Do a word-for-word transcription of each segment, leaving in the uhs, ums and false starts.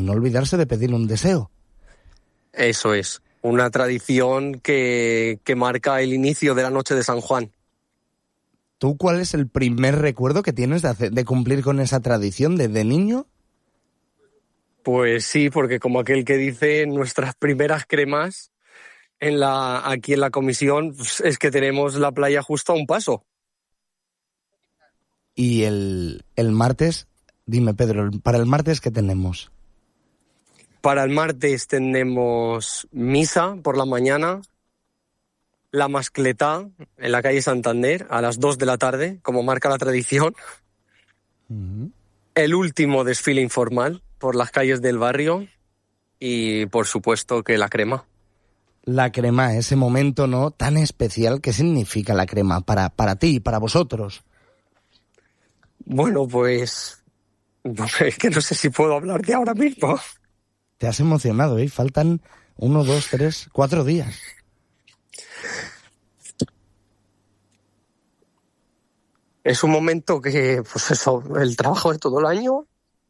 no olvidarse de pedir un deseo. Eso es, una tradición que, que marca el inicio de la noche de San Juan. ¿Tú cuál es el primer recuerdo que tienes de, hacer, de cumplir con esa tradición desde niño? Pues sí, porque como aquel que dice, nuestras primeras cremas en la, aquí en la comisión pues, es que tenemos la playa justo a un paso. Y el, el martes, dime Pedro, para el martes ¿qué tenemos? Para el martes tenemos misa por la mañana, la mascletá en la calle Santander a las dos de la tarde, como marca la tradición. Uh-huh. El último desfile informal por las calles del barrio y, por supuesto, que la crema. La crema, ese momento, ¿no?, tan especial. ¿Qué significa la crema para, para ti, para vosotros? Bueno, pues... es que no sé si puedo hablar de ahora mismo. Te has emocionado, ¿eh? Faltan uno, dos, tres, cuatro días. Es un momento que, pues eso, el trabajo de todo el año.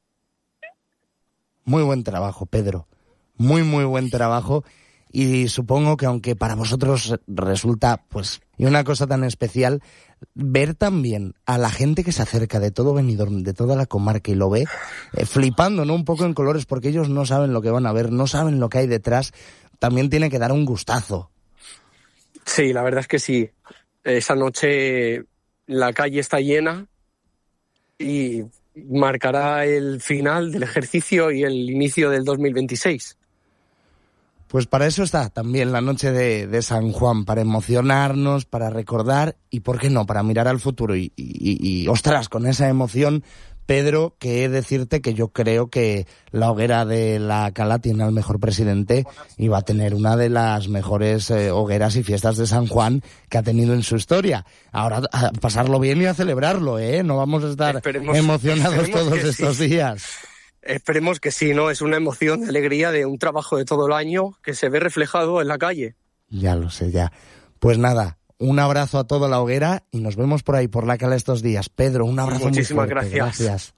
Muy buen trabajo, Pedro. Muy, muy buen trabajo. Y supongo que aunque para vosotros resulta, pues, y una cosa tan especial, ver también a la gente que se acerca de todo Benidorm, de toda la comarca y lo ve, eh, flipando, ¿no?, un poco en colores, porque ellos no saben lo que van a ver, no saben lo que hay detrás, también tiene que dar un gustazo. Sí, la verdad es que sí. Esa noche la calle está llena y marcará el final del ejercicio y el inicio del dos mil veintiséis. Pues para eso está también la noche de, de San Juan, para emocionarnos, para recordar y, ¿por qué no?, para mirar al futuro. Y, y, y, ostras, con esa emoción, Pedro, que he de decirte que yo creo que la hoguera de la Cala tiene al mejor presidente y va a tener una de las mejores eh, hogueras y fiestas de San Juan que ha tenido en su historia. Ahora, a pasarlo bien y a celebrarlo, ¿eh? No vamos a estar esperemos, emocionados esperemos todos estos sí. días. Esperemos que sí, ¿no? Es una emoción de alegría de un trabajo de todo el año que se ve reflejado en la calle. Ya lo sé, ya. Pues nada, un abrazo a toda la hoguera y nos vemos por ahí, por la Cala estos días. Pedro, un abrazo Muchísimas muy fuerte. gracias. Gracias.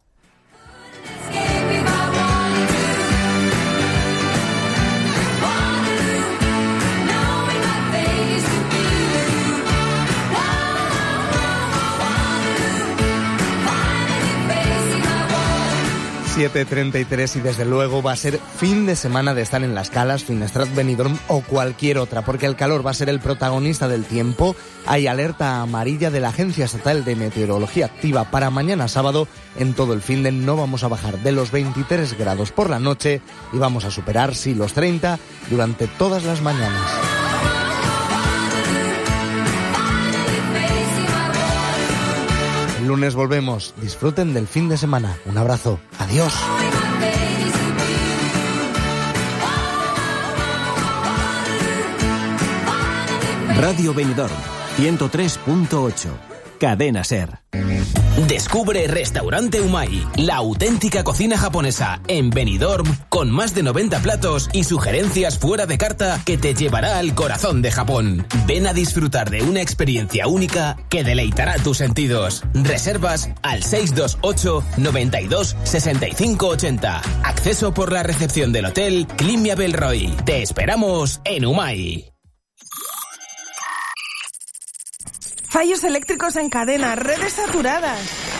siete treinta y tres y desde luego va a ser fin de semana de estar en las Calas, Finestrat, Benidorm o cualquier otra, porque el calor va a ser el protagonista del tiempo. Hay alerta amarilla de la Agencia Estatal de Meteorología activa para mañana sábado. En todo el fin de no vamos a bajar de los veintitrés grados por la noche y vamos a superar, sí, los treinta durante todas las mañanas. El lunes volvemos. Disfruten del fin de semana. Un abrazo. Adiós. Radio Benidorm, ciento tres punto ocho. Cadena SER. Descubre Restaurante Umai, la auténtica cocina japonesa en Benidorm, con más de noventa platos y sugerencias fuera de carta que te llevará al corazón de Japón. Ven a disfrutar de una experiencia única que deleitará tus sentidos. Reservas al seis dos ocho, noventa y dos, sesenta y cinco ochenta. Acceso por la recepción del hotel Climia Belroy. Te esperamos en Umai. Fallos eléctricos en cadena, redes saturadas.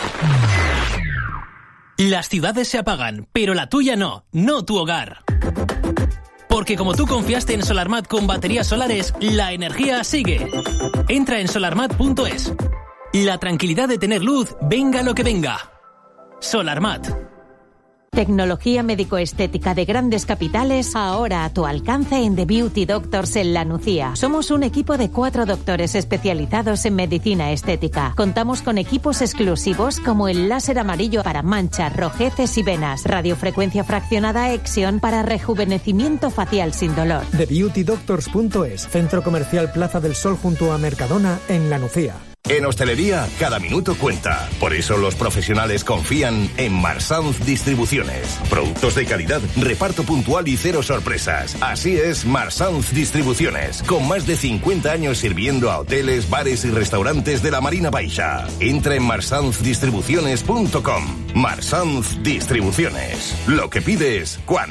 Las ciudades se apagan, pero la tuya no, no tu hogar. Porque como tú confiaste en SolarMat con baterías solares, la energía sigue. Entra en solarmat punto es. La tranquilidad de tener luz, venga lo que venga. SolarMat. Tecnología médico-estética de grandes capitales, ahora a tu alcance en The Beauty Doctors en La Nucía. Somos un equipo de cuatro doctores especializados en medicina estética. Contamos con equipos exclusivos como el láser amarillo para manchas, rojeces y venas, radiofrecuencia fraccionada Exion para rejuvenecimiento facial sin dolor. The Beauty Doctors punto es, Centro Comercial Plaza del Sol junto a Mercadona en La Nucía. En hostelería, cada minuto cuenta. Por eso los profesionales confían en Marsouth Distribuciones. Productos de calidad, reparto puntual y cero sorpresas. Así es Marsouth Distribuciones, con más de cincuenta años sirviendo a hoteles, bares y restaurantes de la Marina Baixa. Entra en marsouth distribuciones punto com. Marsouth Distribuciones. Lo que pides, cuando